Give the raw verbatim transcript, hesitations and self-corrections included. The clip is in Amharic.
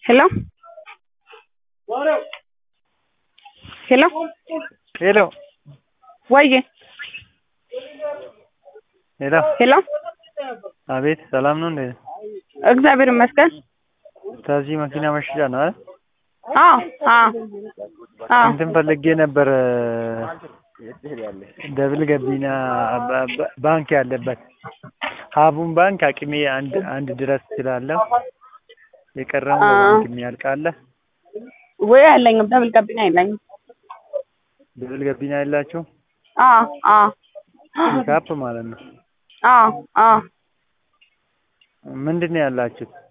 Hello? Hello? ሄሎ ወዬ ሄሎ ሄሎ አቤት ሰላም ነው እንዴ? እግዚአብሔር ይመስገን። ታዚ መኪና መሸጫ ነው አይደል? አዎ አዎ አዎ እንትን ፈልጌ ነበር ደብል ገቢና ባንክ ያለበት ሀቡን ባንክ አቅሜ አንድ አንድ ድረስ ስላለው የቀረው ባንክ የሚያልቃለ ወይ አለኝም ደብል ገቢና የለኝም። ደብል ገቢና ያላችሁ? አዎ አዎ ፒካፕ ማለት ነው። አዎ አዎ ምንድነው ያላችሁ?